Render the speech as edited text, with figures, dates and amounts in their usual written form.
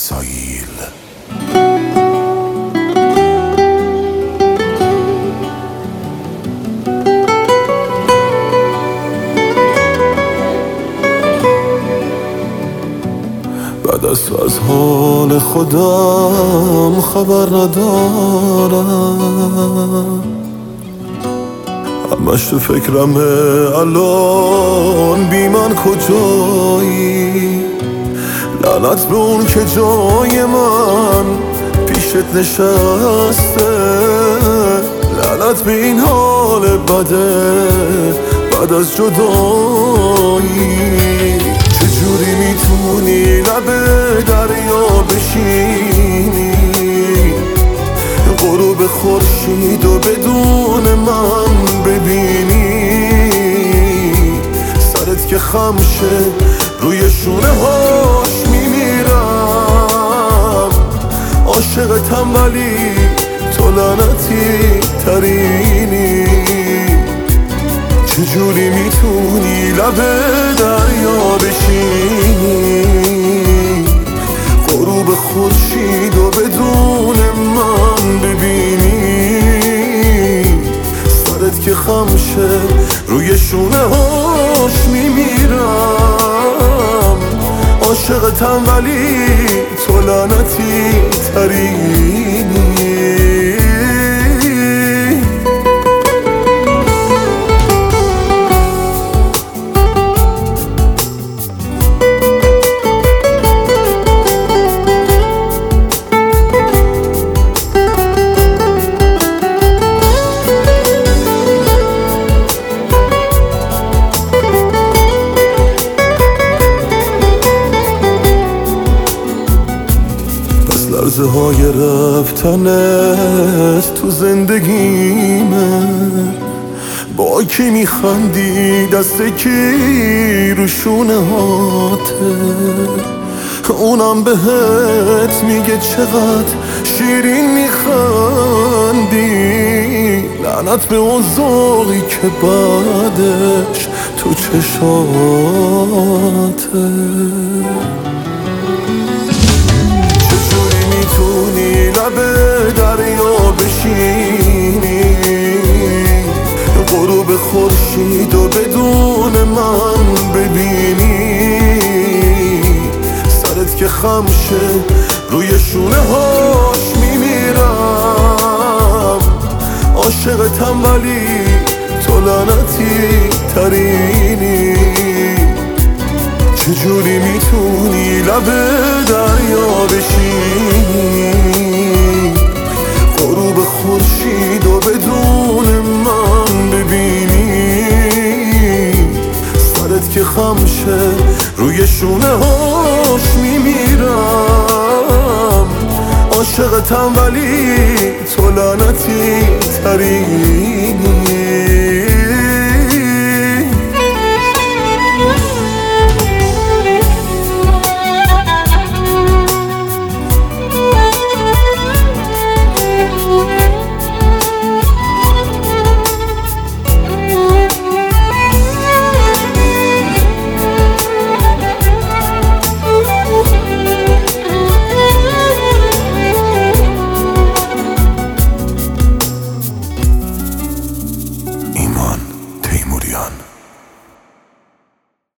اسرائیل. بعد از تو از حال خودم خبر ندارم، همش تو فکرمه الان بی من کجایی. لعنت به اون که جای من پیشت نشسته، لعنت به این حال بده بعد از جدایی. چجوری میتونی لب دریا بشینی، غروب خورشید و بدون من ببینی؟ سرت که خم شه روی شونه هاش میمیرم، عاشقتم ولی تو لعنتی ترینی. چجوری میتونی لب دریا بشینی، غروب خورشید و بدون من ببینی؟ سرت که خم شه روی شونه هاش میمیرم، عاشقتم ولی تو لعنتی ترینی. لحظه های رفتنت تو زندگیمه، با کی میخندی دست کی رو شونه هاته، اونم بهت میگه چقدر شیرین میخندی. لعنت به اون ذوقی که بعدش تو چشاته. میتونی لب دریا بشینی، غروب خورشید و بدون من ببینی؟ سرت که خم شه روی شونه هاش میمیرم، عاشقتم ولی تو لعنتی ترینی. چجوری میتونی لب دریا بشینی، غروب خورشید و بدون من ببینی؟ سرت که خم شه روی شونه هاش میمیرم، عاشقتم ولی تو لعنتی ترینی.